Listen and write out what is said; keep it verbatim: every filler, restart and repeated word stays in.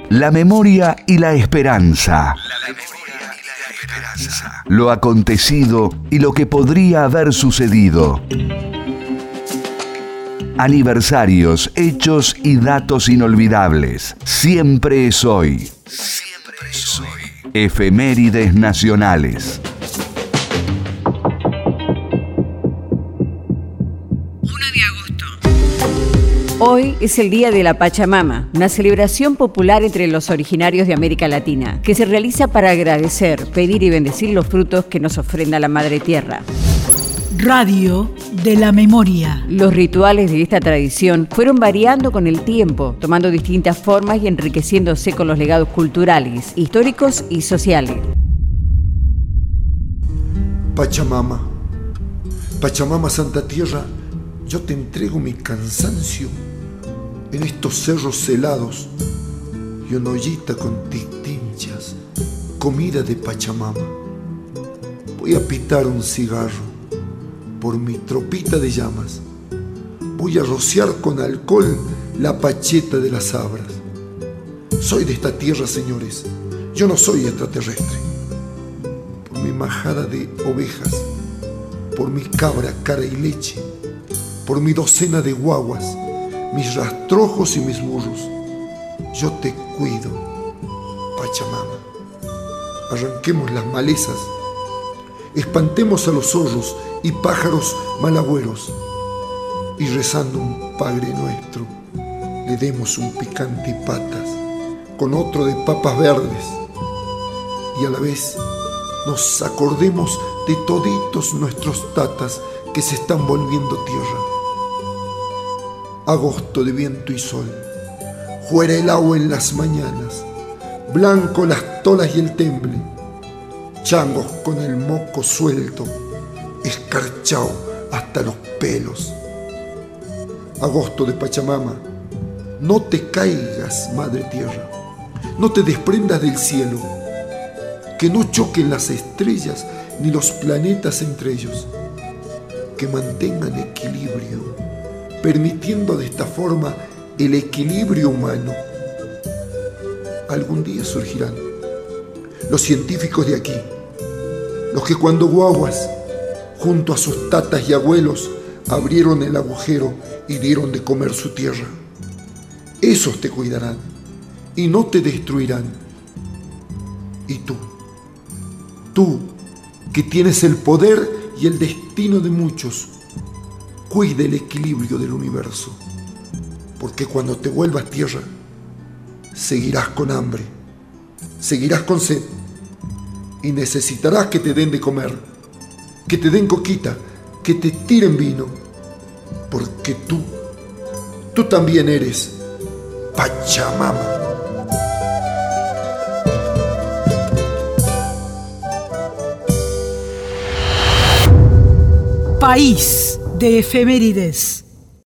La memoria y la esperanza. La memoria y la esperanza. Lo acontecido y lo que podría haber sucedido. Aniversarios, hechos y datos inolvidables. Siempre es hoy. Siempre es hoy. Efemérides nacionales. Hoy es el Día de la Pachamama, una celebración popular entre los originarios de América Latina, que se realiza para agradecer, pedir y bendecir los frutos que nos ofrenda la Madre Tierra. Radio de la Memoria. Los rituales de esta tradición fueron variando con el tiempo, tomando distintas formas y enriqueciéndose con los legados culturales, históricos y sociales. Pachamama, Pachamama Santa Tierra, yo te entrego mi cansancio en estos cerros helados y una ollita con tinchas, comida de Pachamama. Voy a pitar un cigarro por mi tropita de llamas. Voy a rociar con alcohol la pacheta de las sabras. Soy de esta tierra, señores. Yo no soy extraterrestre. Por mi majada de ovejas, por mi cabra, cara y leche, por mi docena de guaguas, mis rastrojos y mis burros, yo te cuido, Pachamama. Arranquemos las malezas, espantemos a los zorros y pájaros malagüeros, y rezando un Padre Nuestro, le demos un picante y patas con otro de papas verdes, y a la vez nos acordemos de toditos nuestros tatas que se están volviendo tierra. Agosto de viento y sol, fuera el agua en las mañanas, blanco las tolas y el temble, changos con el moco suelto, escarchao hasta los pelos. Agosto de Pachamama, no te caigas, Madre Tierra, no te desprendas del cielo, que no choquen las estrellas ni los planetas entre ellos, que mantengan equilibrio, permitiendo de esta forma el equilibrio humano. Algún día surgirán los científicos de aquí, los que cuando guaguas, junto a sus tatas y abuelos, abrieron el agujero y dieron de comer su tierra. Esos te cuidarán y no te destruirán. Y tú, tú que tienes el poder y el destino de muchos, cuida el equilibrio del universo, porque cuando te vuelvas tierra, seguirás con hambre, seguirás con sed y necesitarás que te den de comer, que te den coquita, que te tiren vino, porque tú, tú también eres Pachamama. País de efemérides.